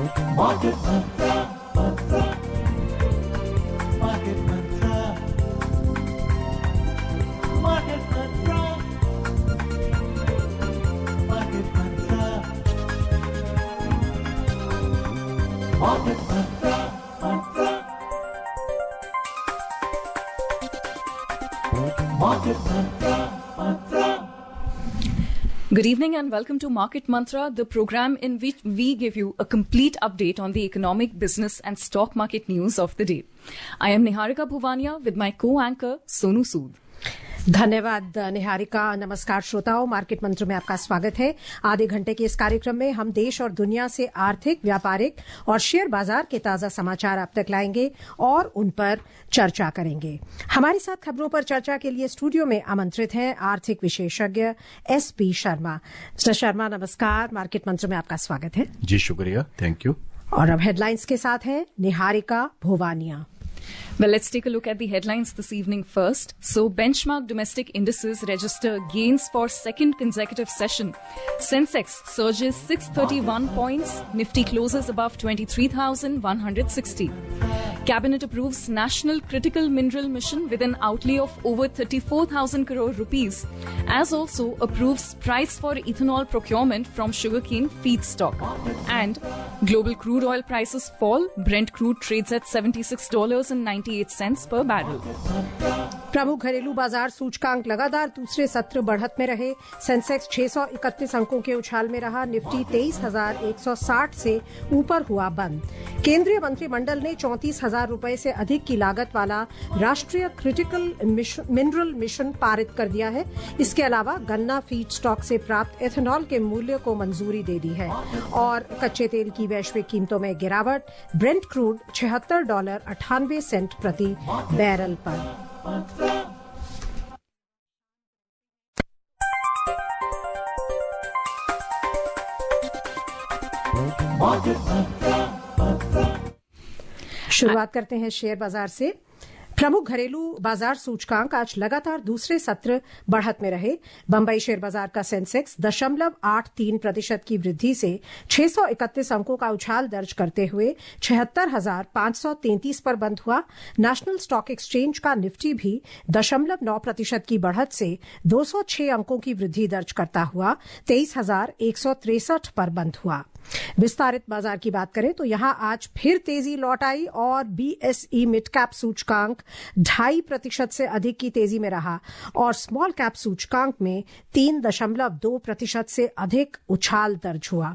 Market Mantra, Mantra, Market Mantra, Market Mantra, Market Mantra, Market Mantra, Mantra, Market Mantra, Mantra. Good evening and welcome to Market Mantra, the program in which we give you a complete update on the economic, business and stock market news of the day. I am Niharika Bhuvania with my co-anchor Sonu Sood. धन्यवाद निहारिका। नमस्कार श्रोताओं, market मंत्र में आपका स्वागत है। आधे घंटे के इस कार्यक्रम में हम देश और दुनिया से आर्थिक, व्यापारिक और शेयर बाजार के ताजा समाचार आप तक लाएंगे और उन पर चर्चा करेंगे। हमारे साथ खबरों पर चर्चा के लिए स्टूडियो में आमंत्रित हैं आर्थिक विशेषज्ञ SP शर्मा। मिस्टर शर्मा, नमस्कार। मार्केट मंत्र में आपका स्वागत है। जी शुक्रिया, थैंक यू। और अब हेडलाइंस के साथ हैं Niharika भोवानिया। Well, let's take a look at the headlines this evening first. So, benchmark domestic indices register gains for second consecutive session. Sensex surges 631 points. Nifty closes above 23,160. Cabinet approves National Critical Mineral Mission with an outlay of over 34,000 crore rupees, as also approves price for ethanol procurement from sugarcane feedstock. And global crude oil prices fall. Brent crude trades at $76.98 per barrel. प्रमुख घरेलू बाजार सूचकांक लगातार दूसरे सत्र बढ़त में रहे। सेंसेक्स 631 अंकों के उछाल में रहा। निफ्टी 23,160 से ऊपर हुआ बंद। केंद्रीय मंत्रिमंडल ने 34,000 रुपए से अधिक की लागत वाला राष्ट्रीय क्रिटिकल मिनरल मिशन पारित कर दिया है। इसके अलावा गन्ना फीड स्टॉक से प्राप्त एथेनॉल के मूल्य को मंजूरी दे दी है। और कच्चे तेल की वैश्विक कीमतों में गिरावट। ब्रेंट क्रूड $76.98 प्रति बैरल पर। शुरुआत करते हैं शेयर बाजार से। प्रमुख घरेलू बाजार सूचकांक आज लगातार दूसरे सत्र बढ़त में रहे। बंबई शेयर बाजार का सेंसेक्स 0.83% की वृद्धि से 631 अंकों का उछाल दर्ज करते हुए 76,533 पर बंद हुआ। नेशनल स्टॉक एक्सचेंज का निफ्टी भी 0.9% की बढ़त से 206 अंकों की वृद्धि दर्ज करता हुआ 23,163 पर बंद हुआ। विस्तारित बाजार की बात करें तो यहां आज फिर तेजी लौट आई और BSE मिड कैप सूचकांक 2.5% से अधिक की तेजी में रहा और स्मॉल कैप सूचकांक में 3.2% से अधिक उछाल दर्ज हुआ।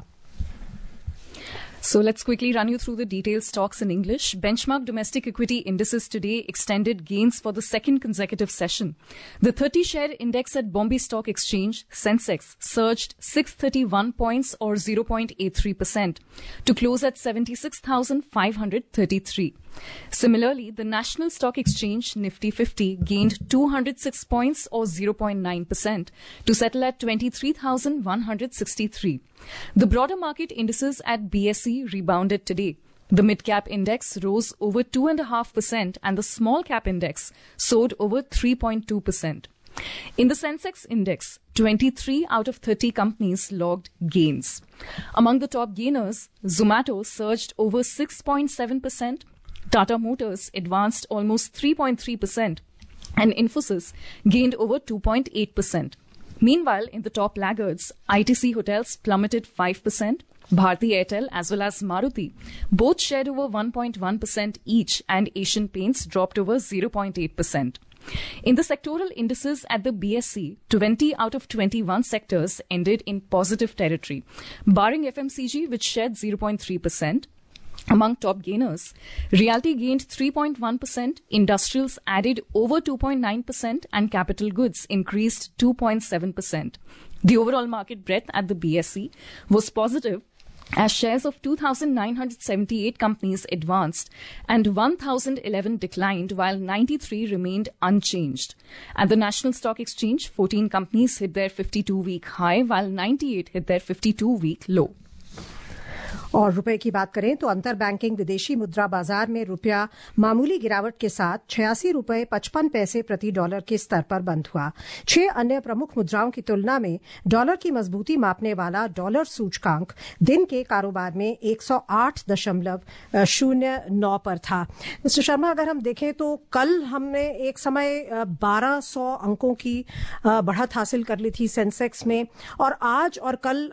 So let's quickly run you through the detailed stocks in English. Benchmark domestic equity indices today extended gains for the second consecutive session. The 30-share index at Bombay Stock Exchange, Sensex, surged 631 points or 0.83% to close at 76,533. Similarly, the National Stock Exchange, Nifty 50, gained 206 points or 0.9% to settle at 23,163. The broader market indices at BSE rebounded today. The mid-cap index rose over 2.5% and the small-cap index soared over 3.2%. In the Sensex index, 23 out of 30 companies logged gains. Among the top gainers, Zomato surged over 6.7%, Tata Motors advanced almost 3.3%, and Infosys gained over 2.8%. Meanwhile, in the top laggards, ITC Hotels plummeted 5%, Bharti Airtel as well as Maruti both shared over 1.1% each, and Asian Paints dropped over 0.8%. In the sectoral indices at the BSE, 20 out of 21 sectors ended in positive territory, barring FMCG, which shared 0.3%. Among top gainers, Realty gained 3.1%, Industrials added over 2.9%, and Capital Goods increased 2.7%. The overall market breadth at the BSE was positive as shares of 2,978 companies advanced and 1,011 declined, while 93 remained unchanged. At the National Stock Exchange, 14 companies hit their 52-week high, while 98 hit their 52-week low. और रुपए की बात करें तो अंतर banking विदेशी मुद्रा बाजार में रुपया मामूली गिरावट के साथ 86 रुपए 55 पैसे प्रति डॉलर के स्तर पर बंद हुआ। 6 अन्य प्रमुख मुद्राओं की तुलना में डॉलर की मजबूती मापने वाला डॉलर सूचकांक दिन के कारोबार में 108.09 पर था। मिस्टर शर्मा, अगर हम देखें तो कल हमने एक समय 1200 अंकों की बढ़त हासिल कर ली थी सेंसेक्स में, और आज और कल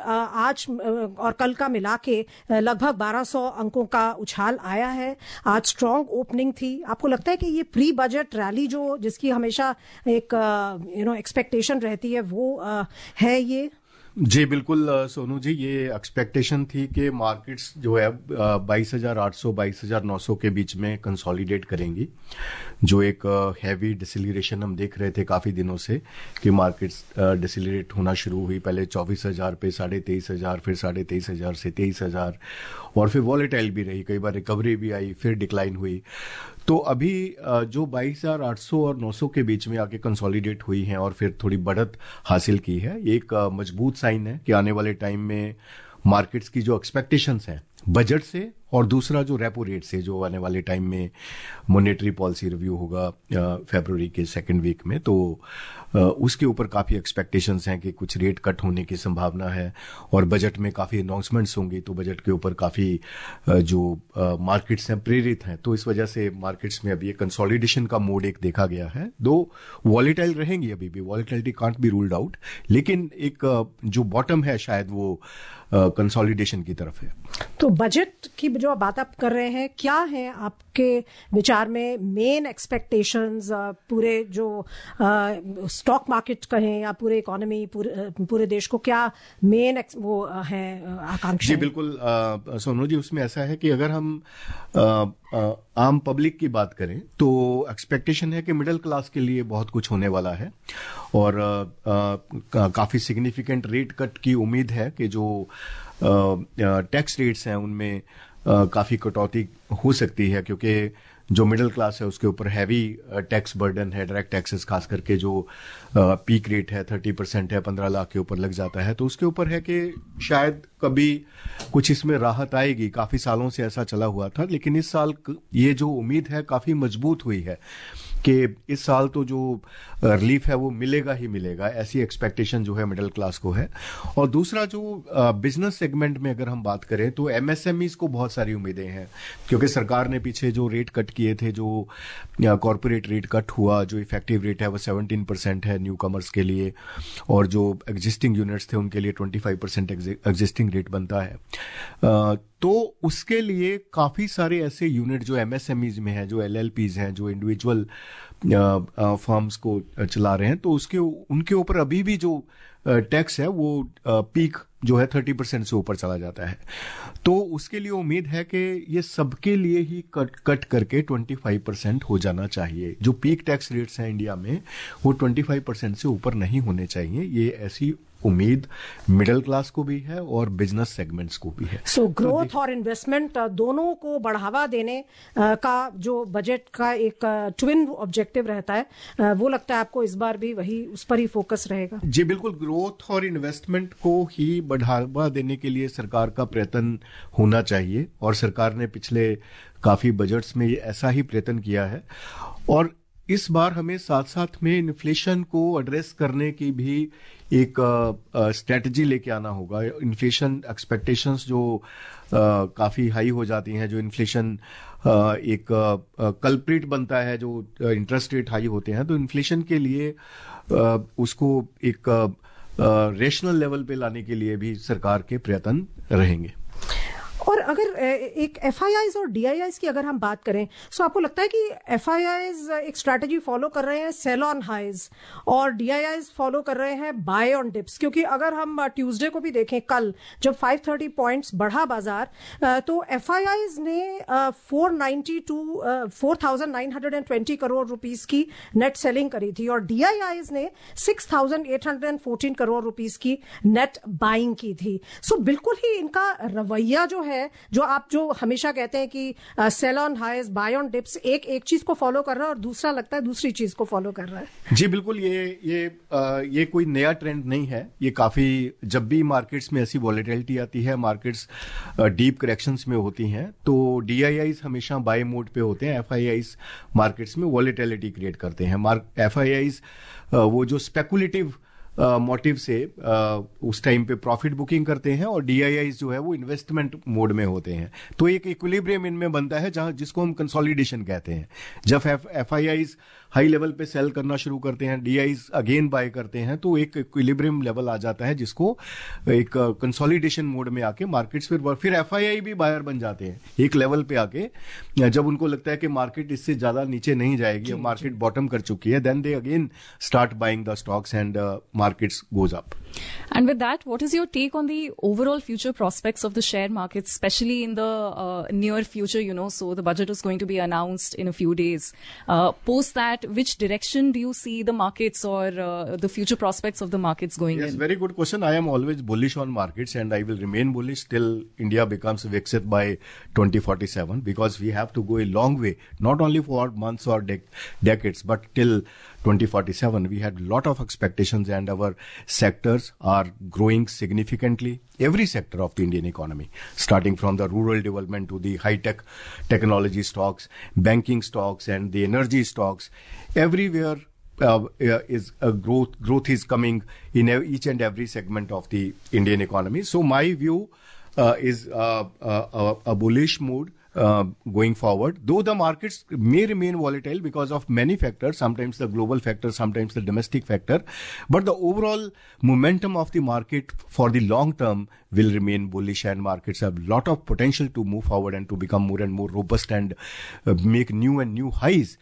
का मिला के लगभग 1200 अंकों का उछाल आया है। आज स्ट्रांग ओपनिंग थी। आपको लगता है कि ये प्री बजट रैली जिसकी हमेशा एक एक्सपेक्टेशन रहती है वो है ये? जी बिल्कुल सोनू जी, ये एक्सपेक्टेशन थी कि मार्केट्स जो है 22,800 22,900 के बीच में कंसोलिडेट करेंगी। जो एक हैवी डिसेलरेशन हम देख रहे थे काफी दिनों से कि मार्केट्स डिसेलरेट होना शुरू हुई। पहले 24,000 पे 23,500, फिर 23,500 से 23,000, और फिर वॉलेटाइल भी रही, कई बार रिकवरी भी आई, फिर डिक्लाइन हुई। तो अभी जो 22,800 और 900 के बीच में आके कंसोलिडेट हुई हैं और फिर थोड़ी बढ़त हासिल की है, ये एक मजबूत साइन है कि आने वाले टाइम में मार्केट्स की जो एक्सपेक्टेशंस हैं बजट से, और दूसरा जो रेपो रेट से, जो आने वाले टाइम में मॉनेटरी पॉलिसी रिव्यू होगा फरवरी के सेकेंड वीक में, तो उसके ऊपर काफी एक्सपेक्टेशंस हैं कि कुछ रेट कट होने की संभावना है, और बजट में काफी अनाउंसमेंट्स होंगी, तो बजट के ऊपर काफी जो मार्केट्स हैं प्रेरित हैं। तो इस वजह से मार्केट्स में अभी ये कंसोलिडेशन का मोड एक देखा गया है। दो वॉलेटाइल रहेंगी, अभी भी volatility can't be ruled out, लेकिन एक जो बॉटम है शायद वो कंसोलिडेशन की तरफ है। तो बजट की जो बात आप कर रहे हैं, क्या है आपके विचार में मेन एक्सपेक्टेशंस पूरे जो स्टॉक मार्केट कहें या पूरे इकोनॉमी, पूरे देश को क्या मेन वो है आकांक्षा? जी बिल्कुल सोनू जी, उसमें ऐसा है कि अगर हम आम पब्लिक की बात करें तो एक्सपेक्टेशन है कि मिडिल क्लास के लिए बहुत कुछ होने वाला है, और काफी सिग्निफिकेंट रेट कट की उम्मीद है कि जो टैक्स रेट्स हैं उनमें काफी कटौती हो सकती है, क्योंकि जो मिडिल क्लास है उसके ऊपर हैवी टैक्स बर्डन है, डायरेक्ट टैक्सेस खास करके जो पीक रेट है 30% है, 15 लाख के ऊपर लग जाता है, तो उसके ऊपर है कि शायद कभी कुछ इसमें राहत आएगी। काफी सालों से ऐसा चला हुआ था, लेकिन इस साल ये जो उम्मीद है काफी मजबूत हुई है कि इस साल तो जो रिलीफ है वो मिलेगा ही मिलेगा, ऐसी एक्सपेक्टेशन जो है मिडिल क्लास को है। और दूसरा जो बिजनेस सेगमेंट में अगर हम बात करें तो एमएसएमईज को बहुत सारी उम्मीदें हैं, क्योंकि सरकार ने पीछे जो रेट कट किए थे, जो कॉर्पोरेट रेट कट हुआ, जो इफेक्टिव रेट है वो 17% है न्यू कमर्स के लिए, और जो एग्जिस्टिंग यूनिट्स थे उनके लिए 25% एग्जिस्टिंग रेट बनता है। तो उसके लिए काफी सारे ऐसे यूनिट जो एमएसएमईज में है, जो एलएलपीज हैं, जो इंडिविजुअल फर्म्स को चला रहे हैं, तो उनके ऊपर अभी भी जो टैक्स है वो पीक जो है 30% से ऊपर चला जाता है। तो उसके लिए उम्मीद है कि ये सबके लिए ही कट करके 25% हो जाना चाहिए। जो पीक टैक्स रेट्स हैं इंडिया में वो 25% से ऊपर नहीं होने चाहिए। ये ऐसी उम्मीद मिडिल क्लास को भी है और बिजनेस सेगमेंट्स को भी है। सो ग्रोथ और इन्वेस्टमेंट दोनों को बढ़ावा देने का जो बजट का एक ट्विन ऑब्जेक्टिव रहता है, वो लगता है आपको इस बार भी वही उस पर ही फोकस रहेगा? जी बिल्कुल, ग्रोथ और इन्वेस्टमेंट को ही बढ़ावा देने के लिए सरकार का प्रयत्न होना चाहिए, और सरकार ने पिछले काफी बजट्स में ऐसा ही प्रयत्न किया है। और इस बार हमें साथ साथ में इन्फ्लेशन को एड्रेस करने की भी एक स्ट्रेटजी लेके आना होगा। इन्फ्लेशन एक्सपेक्टेशंस जो काफी हाई हो जाती हैं, जो इन्फ्लेशन एक कल्प्रिट बनता है, जो इंटरेस्ट रेट हाई होते हैं, तो इन्फ्लेशन के लिए उसको एक रेशनल लेवल पे लाने के लिए भी सरकार के प्रयत्न रहेंगे। और अगर एक एफआईआईज और डीआईआईज की अगर हम बात करें, तो आपको लगता है कि एफआईआईज एक स्ट्रैटेजी फॉलो कर रहे हैं सेल ऑन हाइज और डीआईआईज फॉलो कर रहे हैं बाय ऑन डिप्स? क्योंकि अगर हम ट्यूसडे को भी देखें, कल जब 530 पॉइंट्स बढ़ा बाजार, तो एफआईआईज ने 4,920 करोड़ रुपीस की नेट सेलिंग करी थी, और डीआईआईज ने 6,814 करोड़ रुपीस की नेट बाइंग की थी। सो बिल्कुल ही इनका रवैया जो है जो आप जो हमेशा कहते हैं कि sell on highs buy on dips, एक चीज को फॉलो कर रहा है और दूसरा लगता है दूसरी चीज को फॉलो कर रहा है। जी बिल्कुल, ये कोई नया ट्रेंड नहीं है। ये काफी, जब भी मार्केट्स में ऐसी वॉलेटिलिटी आती है, मार्केट्स डीप करेक्शंस में होती हैं, तो डीआईआईज हमेशा बाय मोड पे होते हैं, एफआईआईज मार्केट्स में वॉलेटिलिटी क्रिएट करते हैं। एफआईआईज वो जो स्पेकुलेटिव मोटिव से उस टाइम पे प्रॉफिट बुकिंग करते हैं, और डीआईआईज जो है वो इन्वेस्टमेंट मोड में होते हैं। तो एक इक्विलिब्रियम इनमें बनता है, जहां जिसको हम कंसोलिडेशन कहते हैं। जब एफआईआईज हाई लेवल पे सेल करना शुरू करते हैं, डीआईज अगेन बाय करते हैं, तो एक इक्विलिब्रियम लेवल आ जाता है, जिसको एक कंसोलिडेशन मोड में आके मार्केट्स फिर एफआईआई भी बायर बन जाते हैं एक लेवल पे आके, जब उनको लगता है कि मार्केट इससे ज्यादा नीचे नहीं जाएगी, मार्केट बॉटम कर चुकी है, then they again start buying the stocks and markets goes up. And with that, what is your take on the overall future prospects of the share markets, especially in the near future? So the budget is going to be announced in a few days. Post that, which direction do you see the markets or the future prospects of the markets going in? Yes, very good question. I am always bullish on markets, and I will remain bullish till India becomes Viksit by 2047, because we have to go a long way, not only for months or decades, but till 2047. We had a lot of expectations, and our sectors are growing significantly. Every sector of the Indian economy, starting from the rural development to the high-tech technology stocks, banking stocks, and the energy stocks, everywhere is growth is coming in each and every segment of the Indian economy. So my view is a bullish mood going forward, though the markets may remain volatile because of many factors, sometimes the global factor, sometimes the domestic factor, but the overall momentum of the market for the long term will remain bullish, and markets have a lot of potential to move forward and to become more and more robust and make new highs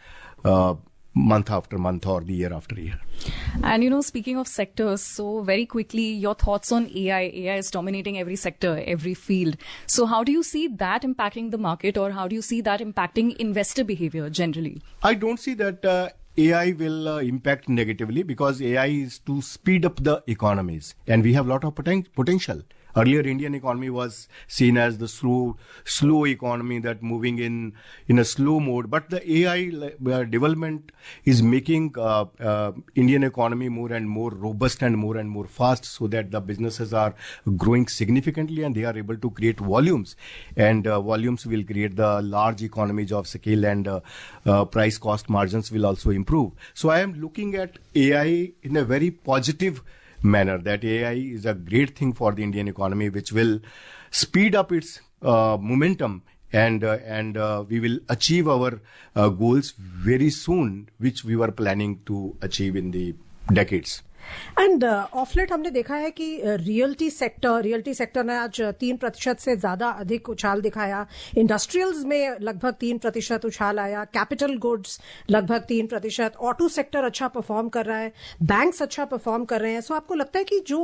month after month or the year after year. And speaking of sectors, so very quickly, your thoughts on AI. AI is dominating every sector, every field. So how do you see that impacting the market, or how do you see that impacting investor behavior generally? I don't see that AI will impact negatively, because AI is to speed up the economies, and we have a lot of potential. Earlier, Indian economy was seen as the slow economy that moving in a slow mode. But the AI development is making Indian economy more and more robust and more fast, so that the businesses are growing significantly and they are able to create volumes. And volumes will create the large economies of scale, and price cost margins will also improve. So I am looking at AI in a very positive manner, that AI is a great thing for the Indian economy, which will speed up its momentum, and we will achieve our goals very soon, which we were planning to achieve in the decades. And of late हमने देखा है कि realty sector ने आज 3% से ज्यादा अधिक उछाल दिखाया, इंडस्ट्रियल्स में लगभग 3% उछाल आया, कैपिटल गुड्स लगभग 3%, ऑटो सेक्टर अच्छा परफॉर्म कर रहा है, बैंक्स अच्छा परफॉर्म कर रहे हैं। सो आपको लगता है कि जो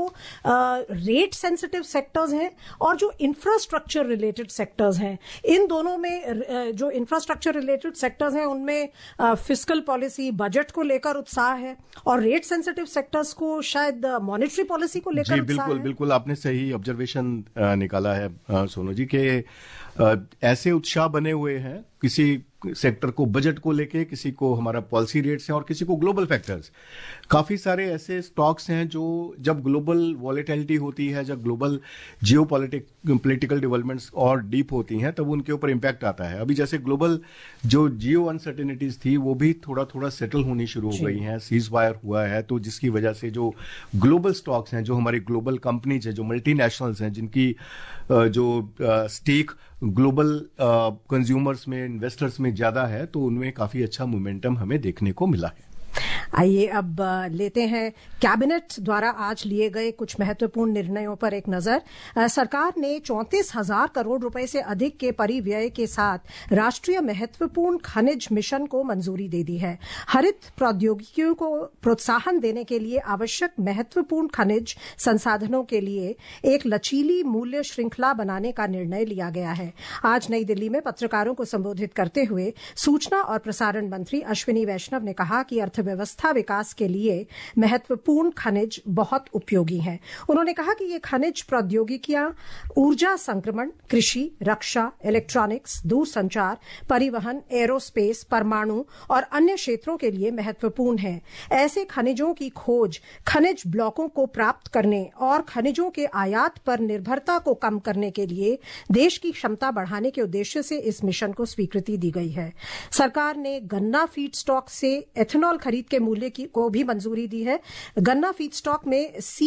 रेट सेंसिटिव सेक्टर्स हैं और जो इंफ्रास्ट्रक्चर रिलेटेड सेक्टर्स हैं, इन दोनों में जो इंफ्रास्ट्रक्चर रिलेटेड सेक्टर्स हैं उनमें फिस्कल पॉलिसी, बजट को लेकर उत्साह है, और रेट सेंसिटिव सेक्टर्स को शायद मॉनेटरी पॉलिसी को लेकर बिल्कुल आपने सही ऑब्जर्वेशन निकाला है सोनू जी, के ऐसे उत्साह बने हुए हैं, किसी सेक्टर को बजट को लेके, किसी को हमारा पॉलिसी रेट्स हैं, और किसी को ग्लोबल फैक्टर्स। काफी सारे ऐसे स्टॉक्स हैं जो जब ग्लोबल वॉलेटिलिटी होती है, जब ग्लोबल जियोपॉलिटिकल डेवलपमेंट्स और डीप होती हैं, तब उनके ऊपर इम्पैक्ट आता है। अभी जैसे ग्लोबल जो जियो अनसर्टेनिटीज थी, वो भी थोड़ा सेटल होनी शुरू हो गई हैं, सीज फायर हुआ है, तो जिसकी वजह से जो ग्लोबल स्टॉक्स हैं, जो हमारी ग्लोबल कंपनीज हैं, जो मल्टीनेशनल्स हैं, जिनकी जो स्टेक ग्लोबल कंज्यूमर्स में, इन्वेस्टर्स में ज्यादा है, तो उनमें काफी अच्छा मोमेंटम हमें देखने को मिला है। आइए अब लेते हैं कैबिनेट द्वारा आज लिए गए कुछ महत्वपूर्ण निर्णयों पर एक नजर। सरकार ने 34,000 करोड़ रुपए से अधिक के परिव्यय के साथ राष्ट्रीय महत्वपूर्ण खनिज मिशन को मंजूरी दे दी है। हरित प्रौद्योगिकियों को प्रोत्साहन देने के लिए आवश्यक महत्वपूर्ण खनिज संसाधनों के लिए एक लचीली मूल्य श्रृंखला बनाने का निर्णय लिया गया है। आज नई दिल्ली में पत्रकारों को संबोधित करते हुए सूचना और प्रसारण मंत्री अश्विनी वैष्णव ने कहा कि अर्थव्यवस्था अर्थव्यवस्था विकास के लिए महत्वपूर्ण खनिज बहुत उपयोगी हैं। उन्होंने कहा कि ये खनिज प्रौद्योगिकियां ऊर्जा संक्रमण, कृषि, रक्षा, इलेक्ट्रॉनिक्स, दूरसंचार, परिवहन, एरोस्पेस, परमाणु और अन्य क्षेत्रों के लिए महत्वपूर्ण है। ऐसे खनिजों की खोज, खनिज ब्लॉकों को प्राप्त करने और खनिजों के आयात पर निर्भरता को कम करने के लिए देश की क्षमता बढ़ाने के उद्देश्य से इस मिशन को स्वीकृति दी गई है। सरकार ने गन्ना फीड स्टॉक से एथेनॉल खरीद के मूल्य को भी मंजूरी दी है। गन्ना फीड स्टॉक में वी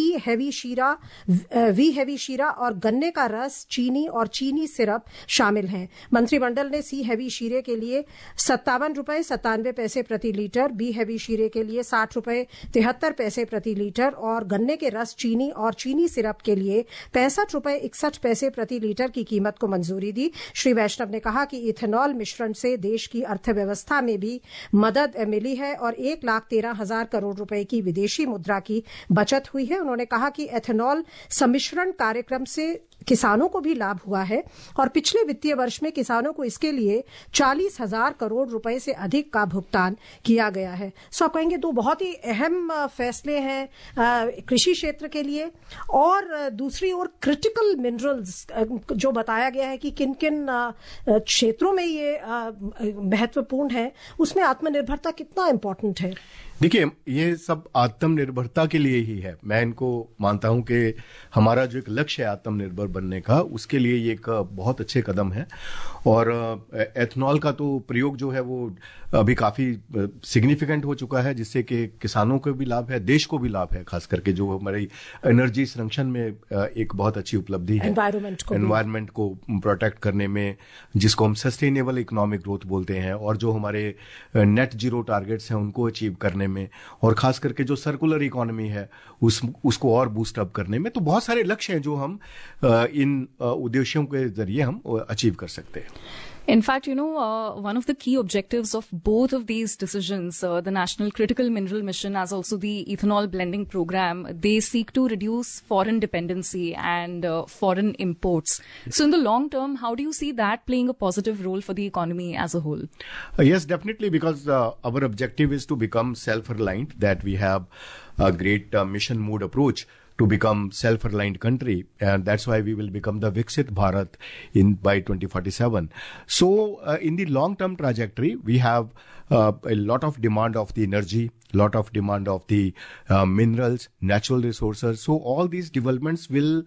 हैवी शीरा और गन्ने का रस, चीनी और चीनी सिरप शामिल हैं। मंत्रिमंडल ने सी हैवी शीरे के लिए ₹57.97 प्रति लीटर, बी हैवी शीरे के लिए ₹60.73 प्रति लीटर और गन्ने के रस, चीनी और चीनी सिरप के लिए ₹65.61 प्रति लीटर की कीमत को मंजूरी दी। श्री वैष्णव ने कहा कि इथेनॉल मिश्रण से देश की अर्थव्यवस्था में भी मदद मिली है और 1,13,000 करोड़ रुपए की विदेशी मुद्रा की बचत हुई है। उन्होंने कहा कि एथेनॉल सम्मिश्रण कार्यक्रम से किसानों को भी लाभ हुआ है और पिछले वित्तीय वर्ष में किसानों को इसके लिए 40,000 करोड़ रुपए से अधिक का भुगतान किया गया है। सो आप कहेंगे दो बहुत ही अहम फैसले हैं कृषि क्षेत्र के लिए, और दूसरी ओर क्रिटिकल मिनरल्स जो बताया गया है कि किन किन क्षेत्रों में ये महत्वपूर्ण है, उसमें आत्मनिर्भरता कितना इम्पोर्टेंट है? देखिए, ये सब आत्मनिर्भरता के लिए ही है। मैं इनको मानता हूं कि हमारा जो एक लक्ष्य है आत्मनिर्भर बनने का, उसके लिए ये एक बहुत अच्छे कदम है। और एथेनॉल का तो प्रयोग जो है वो अभी काफी सिग्निफिकेंट हो चुका है, जिससे कि किसानों को भी लाभ है, देश को भी लाभ है, खास करके जो हमारी एनर्जी संरक्षण में एक बहुत अच्छी उपलब्धि है, एनवायरमेंट को प्रोटेक्ट करने में, जिसको हम सस्टेनेबल इकोनॉमिक ग्रोथ बोलते हैं, और जो हमारे नेट जीरो टारगेट्स हैं उनको अचीव करने में, और खास करके जो सर्कुलर इकोनॉमी है उसको और बूस्ट अप करने में। तो बहुत सारे लक्ष्य हैं जो हम इन उद्देश्यों के जरिए हम अचीव कर सकते हैं। In fact, one of the key objectives of both of these decisions, the National Critical Mineral Mission as also the ethanol blending program, they seek to reduce foreign dependency and foreign imports. So in the long term, how do you see that playing a positive role for the economy as a whole? Yes, definitely, because our objective is to become self-reliant, that we have a great mission mode approach to become self-reliant country, and that's why we will become the Viksit Bharat by 2047. So in the long-term trajectory, we have a lot of demand of the energy, lot of demand of the minerals, natural resources. So all these developments will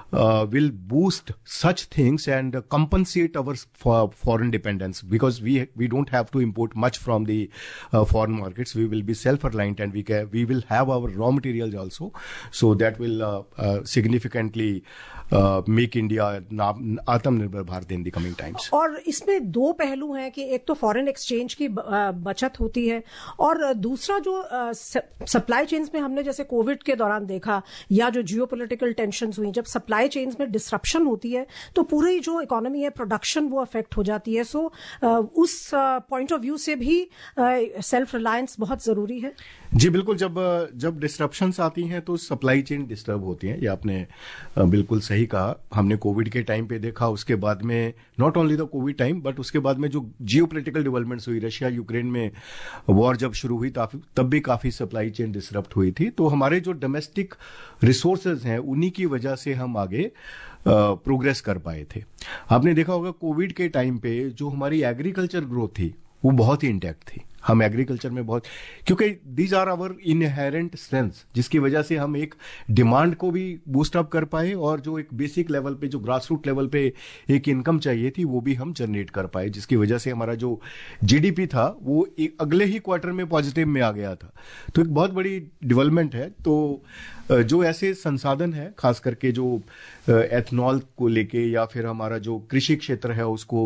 boost such things and compensate our foreign dependence, because we don't have to import much from the foreign markets. We will be self-reliant, and we will have our raw materials also. So that will significantly make India आत्मनिर्भर Bharat in the coming times. और इसमें दो पहलू हैं कि एक तो foreign exchange की बचत होती है, और दूसरा जो सप्लाई चेन्स में हमने जैसे कोविड के दौरान देखा, या जो जियोपॉलिटिकल टेंशन्स हुई, जब सप्लाई चेन्स में डिसरप्शन होती है तो पूरी जो इकोनॉमी है, प्रोडक्शन, वो अफेक्ट हो जाती है। सो उस पॉइंट ऑफ व्यू से भी सेल्फ रिलायंस बहुत जरूरी है। जी बिल्कुल, जब डिसरप्शंस आती हैं तो सप्लाई चेन डिस्टर्ब होती हैं। ये आपने बिल्कुल सही कहा। हमने कोविड के टाइम पे देखा, उसके बाद में not only the covid time but उसके बाद में जो जियोपॉलिटिकल डेवलपमेंट्स हुई, रशिया यूक्रेन में वॉर जब शुरू हुई तब भी काफी सप्लाई चेन डिसरप्ट हुई थी। तो हमारे जो डोमेस्टिक रिसोर्सेज हैं उन्हीं की वजह से हम आगे प्रोग्रेस कर पाए थे। आपने देखा होगा कोविड के टाइम पे जो हमारी एग्रीकल्चर ग्रोथ थी वो बहुत ही इंटैक्ट थी। हम एग्रीकल्चर में बहुत, क्योंकि these are our inherent strengths, जिसकी वजह से हम एक डिमांड को भी बूस्ट अप कर पाए और जो एक बेसिक लेवल पे, जो ग्रास रूट लेवल पे एक इनकम चाहिए थी वो भी हम जनरेट कर पाए, जिसकी वजह से हमारा जो जीडीपी था वो एक अगले ही क्वार्टर में पॉजिटिव में आ गया था। तो एक बहुत बड़ी डेवलपमेंट है। तो जो ऐसे संसाधन है, खास करके जो एथनॉल को लेके या फिर हमारा जो कृषि क्षेत्र है उसको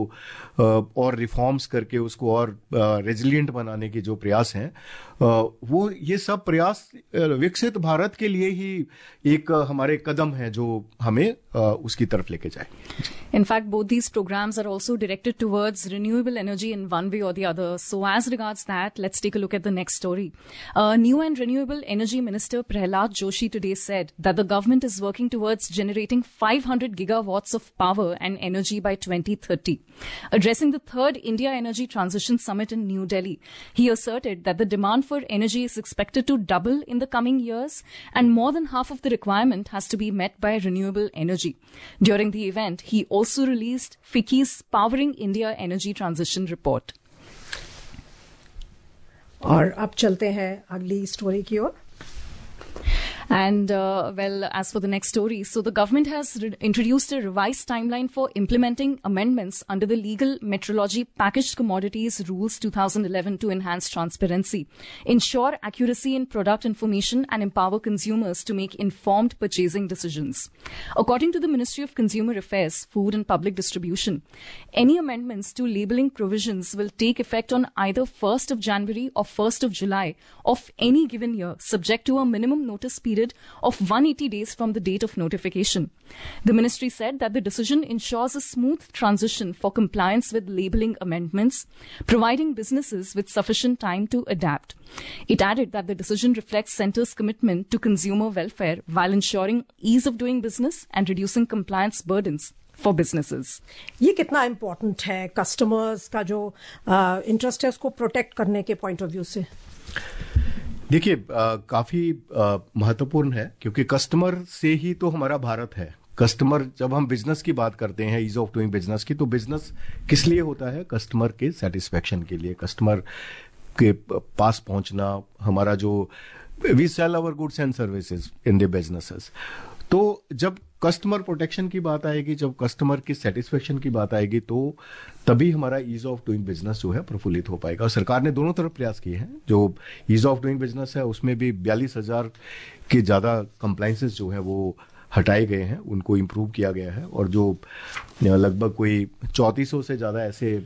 और रिफॉर्म्स करके उसको और रेजिलिएंट बनाने के जो प्रयास हैं, वो ये सब प्रयास विकसित भारत के लिए ही एक हमारे कदम है जो हमें उसकी तरफ लेके जाए। In fact, both these programs are also directed towards renewable energy in one way or the other. So as regards that, let's take a look at the next story. New and Renewable Energy Minister Prahlad Joshi today said that the government is working towards generating 500 gigawatts of power and energy by 2030. Addressing the third India Energy Transition Summit in New Delhi, he asserted that the demand for energy is expected to double in the coming years, and more than half of the requirement has to be met by renewable energy. During the event, he also released FICCI's Powering India Energy Transition Report. और अब चलते हैं अगली story की ओर. And, as for the next story, so the government has introduced a revised timeline for implementing amendments under the Legal Metrology Packaged Commodities Rules 2011 to enhance transparency, ensure accuracy in product information, and empower consumers to make informed purchasing decisions. According to the Ministry of Consumer Affairs, Food and Public Distribution, any amendments to labeling provisions will take effect on either 1st of January or 1st of July of any given year, subject to a minimum notice period of 180 days from the date of notification. The ministry said that the decision ensures a smooth transition for compliance with labeling amendments, providing businesses with sufficient time to adapt. It added that the decision reflects Centre's commitment to consumer welfare while ensuring ease of doing business and reducing compliance burdens for businesses. ये कितना important है customers का जो interest है उसको protect करने के point of view से? देखिए, काफी महत्वपूर्ण है, क्योंकि कस्टमर से ही तो हमारा भारत है. कस्टमर, जब हम बिजनेस की बात करते हैं, ईज ऑफ डूइंग बिजनेस की, तो बिजनेस किस लिए होता है? कस्टमर के सेटिस्फेक्शन के लिए, कस्टमर के पास पहुंचना. हमारा जो we sell our goods and services in the businesses. तो जब कस्टमर प्रोटेक्शन की बात आएगी, जब कस्टमर की सेटिस्फेक्शन की बात आएगी, तो तभी हमारा ईज ऑफ डूइंग बिजनेस जो है प्रफुल्लित हो पाएगा. और सरकार ने दोनों तरफ प्रयास किए हैं. जो ईज ऑफ डूइंग बिजनेस है उसमें भी 42,000 के ज्यादा कंप्लायंसेस जो है वो हटाए गए हैं, उनको इम्प्रूव किया गया है. और जो लगभग कोई 3400 से ज्यादा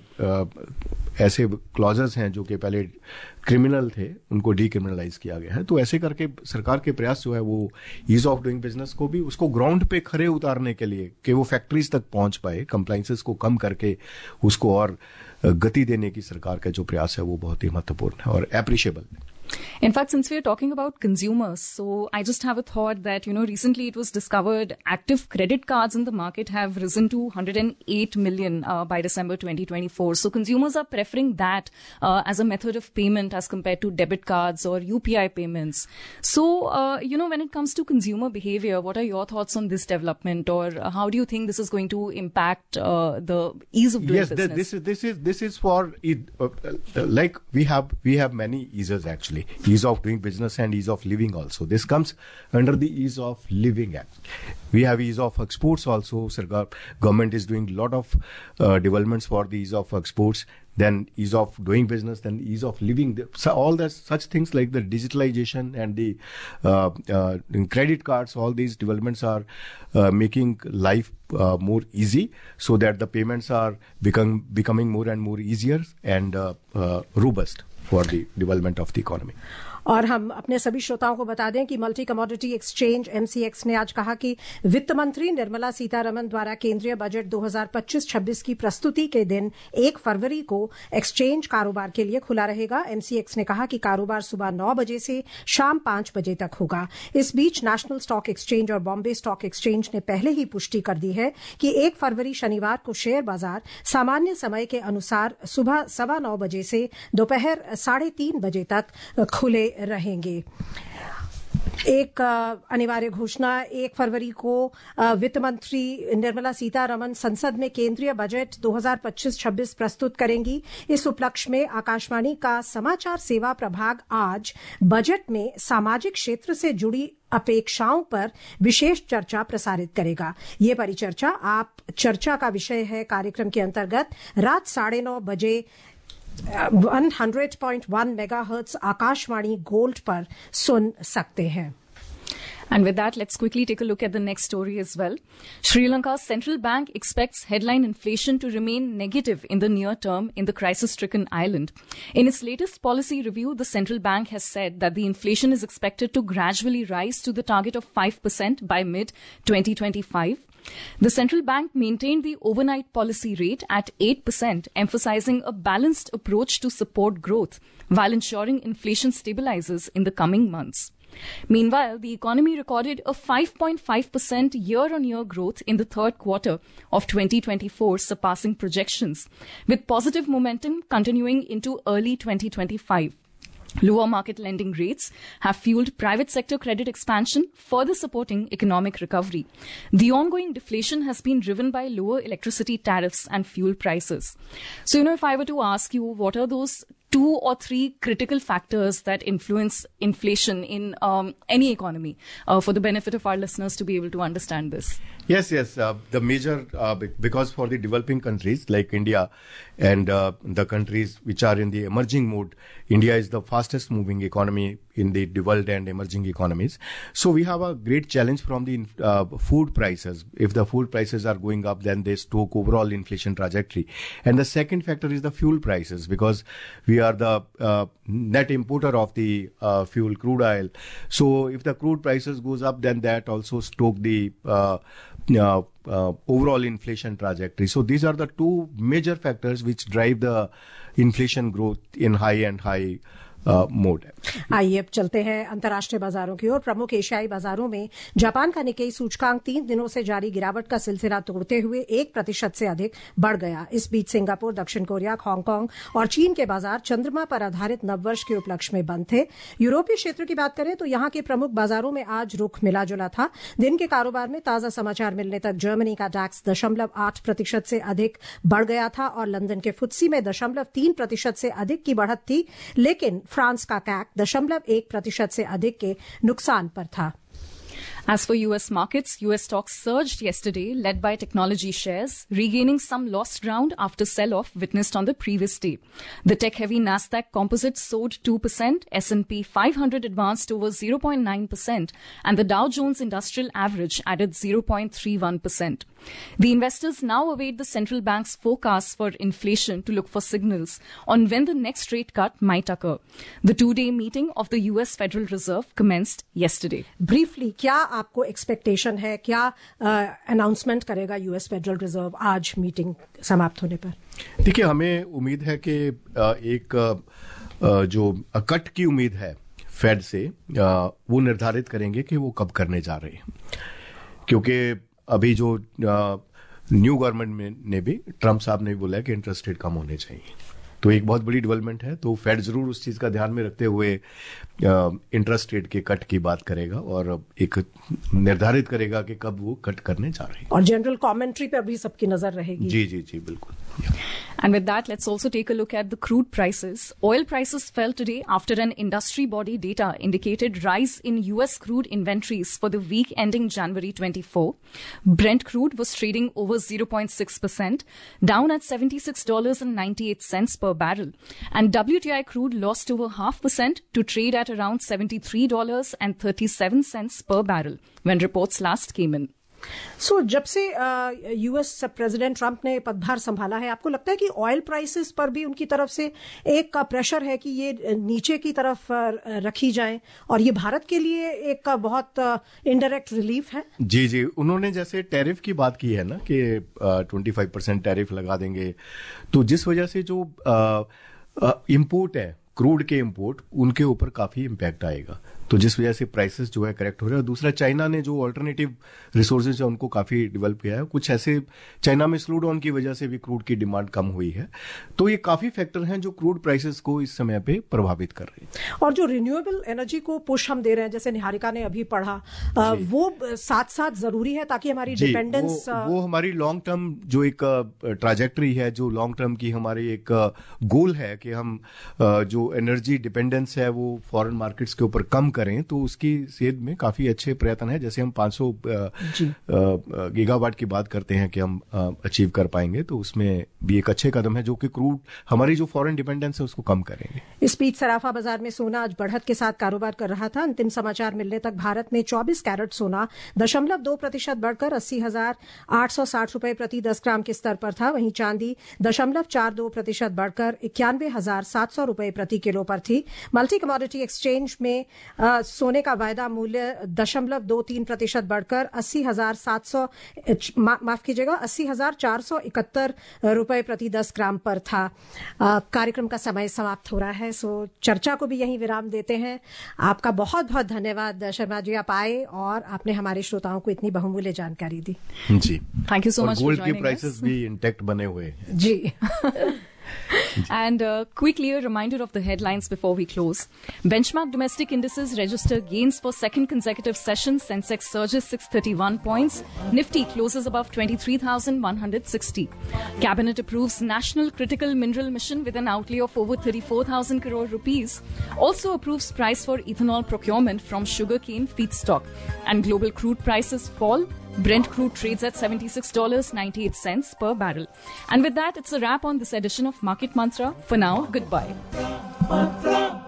ऐसे क्लॉजेस हैं जो कि पहले क्रिमिनल थे, उनको डीक्रिमिनलाइज किया गया है. तो ऐसे करके सरकार के प्रयास जो है वो ईज ऑफ डूइंग बिजनेस को भी, उसको ग्राउंड पे खरे उतारने के लिए, कि वो फैक्ट्रीज तक पहुंच पाए, कंप्लायंसेस को कम करके उसको और गति देने की सरकार का जो प्रयास है वो बहुत ही महत्वपूर्ण है और एप्रिशिएबल है. In fact, since we are talking about consumers, so I just have a thought that, recently it was discovered active credit cards in the market have risen to 108 million by December 2024. So consumers are preferring that as a method of payment as compared to debit cards or UPI payments. So, when it comes to consumer behavior, what are your thoughts on this development, or how do you think this is going to impact the ease of doing business? Yes, this is for like we have many eases actually. Ease of doing business and ease of living also. This comes under the ease of living act. We have ease of exports also. Government is doing a lot of developments for the ease of exports. Then ease of doing business, then ease of living. So all that such things like the digitalization and the credit cards, all these developments are making life more easy, so that the payments are becoming more and more easier and robust for the development of the economy. और हम अपने सभी श्रोताओं को बता दें कि multi commodity exchange MCX ने आज कहा कि वित्त मंत्री निर्मला सीतारमण द्वारा केंद्रीय बजट 2025-26 की प्रस्तुति के दिन 1 फरवरी को एक्सचेंज कारोबार के लिए खुला रहेगा. MCX ने कहा कि कारोबार सुबह 9 बजे से शाम 5 बजे तक होगा. इस बीच नेशनल स्टॉक एक्सचेंज और बॉम्बे स्टॉक एक्सचेंज ने पहले ही पुष्टि कर दी है कि 1 फरवरी शनिवार को शेयर बाजार सामान्य समय के अनुसार सुबह 9:15 बजे से दोपहर 3:30 बजे तक खुले रहेंगे. एक अनिवार्य घोषणा, 1 फरवरी को वित्त मंत्री निर्मला सीतारमण संसद में केंद्रीय बजट 2025-26 प्रस्तुत करेंगी. इस उपलक्ष्य में आकाशवाणी का समाचार सेवा प्रभाग आज बजट में सामाजिक क्षेत्र से जुड़ी अपेक्षाओं पर विशेष चर्चा प्रसारित करेगा. ये परिचर्चा आप चर्चा का विषय है कार्यक्रम के अंतर्गत रात 9:30 बजे 100.1 मेगाहर्ट्ज आकाशवाणी गोल्ड पर सुन सकते हैं. And with that, let's quickly take a look at the next story as well. Sri Lanka's central bank expects headline inflation to remain negative in the near term in the crisis-stricken island. In its latest policy review, the central bank has said that the inflation is expected to gradually rise to the target of 5% by mid-2025. The central bank maintained the overnight policy rate at 8%, emphasizing a balanced approach to support growth while ensuring inflation stabilizes in the coming months. Meanwhile, the economy recorded a 5.5% year-on-year growth in the third quarter of 2024, surpassing projections, with positive momentum continuing into early 2025. Lower market lending rates have fueled private sector credit expansion, further supporting economic recovery. The ongoing deflation has been driven by lower electricity tariffs and fuel prices. So, if I were to ask you, what are those 2 or 3 critical factors that influence inflation in any economy for the benefit of our listeners to be able to understand this? Yes. The major, because for the developing countries like India and the countries which are in the emerging mode, India is the fastest moving economy in the developed and emerging economies. So we have a great challenge from the food prices. If the food prices are going up, then they stoke overall inflation trajectory. And the second factor is the fuel prices, because we are the net importer of the fuel, crude oil. So if the crude prices goes up, then that also stoke the overall inflation trajectory. So these are the 2 major factors which drive the inflation growth in high and high mode है। आइए अब चलते हैं अंतर्राष्ट्रीय बाजारों की ओर। प्रमुख एशियाई बाजारों में जापान का निक्केई सूचकांक 3 दिनों से जारी गिरावट का सिलसिला तोड़ते हुए 1% से अधिक बढ़ गया। इस बीच सिंगापुर, दक्षिण कोरिया, हांगकांग और चीन के बाजार चंद्रमा पर आधारित नववर्ष के उपलक्ष्य में बंद थे। यूरोपीय क्षेत्र की बात करें तो यहां के प्रमुख बाजारों में आज रुख मिला जुला था। दिन के कारोबार में ताजा समाचार मिलने तक जर्मनी का डैक्स 0.8% से अधिक बढ़ गया था और लंदन के फुत्सी में 0.3% से अधिक की बढ़त थी, लेकिन फ्रांस का कैक 0.1% से अधिक के नुकसान पर था। As for US markets, US stocks surged yesterday, led by technology shares, regaining some lost ground after sell-off witnessed on the previous day. The tech-heavy Nasdaq Composite soared 2%, S&P 500 advanced over 0.9%, and the Dow Jones Industrial Average added 0.31%. The investors now await the central bank's forecasts for inflation to look for signals on when the next rate cut might occur. The 2-day meeting of the US Federal Reserve commenced yesterday. Briefly, क्या आपको expectation है, क्या announcement करेगा US Federal Reserve आज meeting समाप्त होने पर? देखिए, हमें उम्मीद है कि एक जो कट की उम्मीद है फेड से, वो निर्धारित करेंगे कि वो कब करने जा रहे हैं, क्योंकि अभी जो न्यू गवर्नमेंट ने भी, ट्रंप साहब ने भी बोला है कि इंटरेस्ट रेट कम होने चाहिए। तो एक बहुत बड़ी डेवलपमेंट है। तो फेड जरूर उस चीज का ध्यान में रखते हुए इंटरेस्ट रेट के कट की बात करेगा और एक निर्धारित करेगा कि कब वो कट करने जा रहे हैं। और जनरल कमेंट्री पे अभी सबकी नजर रहेगी। जी बिल्कुल। And with that, let's also take a look at the crude prices. Oil prices fell today after an industry body data indicated rise in US crude inventories for the week ending January 24. Brent crude was trading over 0.6%, down at $76.98 per barrel. And WTI crude lost over 0.5% to trade at around $73.37 per barrel when reports last came in. सो जब से US president Trump ने पदभार संभाला है, आपको लगता है कि ऑयल प्राइसेस पर भी उनकी तरफ से एक प्रेशर है कि ये नीचे की तरफ रखी जाएं, और ये भारत के लिए एक बहुत इनडायरेक्ट रिलीफ है? जी, उन्होंने जैसे टैरिफ की बात की है ना कि 25% टैरिफ लगा देंगे, तो जिस वजह से जो इंपोर्ट है, क्रूड के इंपोर्ट, उनके ऊपर काफी इम्पैक्ट आएगा। तो जिस वजह से प्राइसेस जो है करेक्ट हो रहे हैं। और दूसरा, चाइना ने जो अल्टरनेटिव रिसोर्सेज है उनको काफी डेवलप किया है। कुछ ऐसे चाइना में स्लो डाउन की वजह से भी क्रूड की डिमांड कम हुई है। तो ये काफी फैक्टर हैं जो क्रूड प्राइसेस को इस समय पे प्रभावित कर रहे हैं। और जो रिन्यूएबल एनर्जी को पुश हम दे रहे हैं, जैसे निहारिका ने अभी पढ़ा, वो साथ साथ जरूरी है ताकि हमारी डिपेंडेंस, वो हमारी लॉन्ग टर्म जो एक ट्राजेक्टरी है, जो लॉन्ग टर्म की हमारी एक गोल है कि हम जो एनर्जी डिपेंडेंस है वो फॉरेन मार्केट्स के ऊपर कम करें, तो उसकी सेध में काफी अच्छे प्रयत्न है। जैसे हम 500 गीगावाट की बात करते हैं कि हम अचीव कर पाएंगे, तो उसमें भी एक अच्छे कदम है जो कि क्रूड, हमारी जो फॉरेन डिपेंडेंस है उसको कम करेंगे। इस बीच सराफा बाजार में सोना आज बढ़त के साथ कारोबार कर रहा था। अंतिम समाचार मिलने तक भारत में 24 कैरेट सोना 0.2% बढ़कर 80,860 रुपए प्रति 10 ग्राम के स्तर पर था। वहीं चांदी 0.42% बढ़कर 91,700 रुपए प्रति किलो पर थी। मल्टी कमोडिटी एक्सचेंज में सोने का वायदा मूल्य 0.23% बढ़कर 80,471 रुपए प्रति 10 ग्राम पर था। कार्यक्रम का समय समाप्त हो रहा है, सो चर्चा को भी यहीं विराम देते हैं। आपका बहुत बहुत धन्यवाद शर्मा जी, आप आए और आपने हमारे श्रोताओं को इतनी बहुमूल्य जानकारी दी। जी, thank you so much. Gold के प्राइसेस भी इंटैक्ट बने हुए हैं। जी And quickly, a reminder of the headlines before we close. Benchmark domestic indices register gains for second consecutive session. Sensex surges 631 points. Nifty closes above 23,160. Cabinet approves National Critical Mineral Mission with an outlay of over 34,000 crore rupees. Also approves price for ethanol procurement from sugarcane feedstock. And global crude prices fall. Brent crude trades at $76.98 per barrel. And with that, it's a wrap on this edition of Market Mantra. For now, goodbye. Mantra.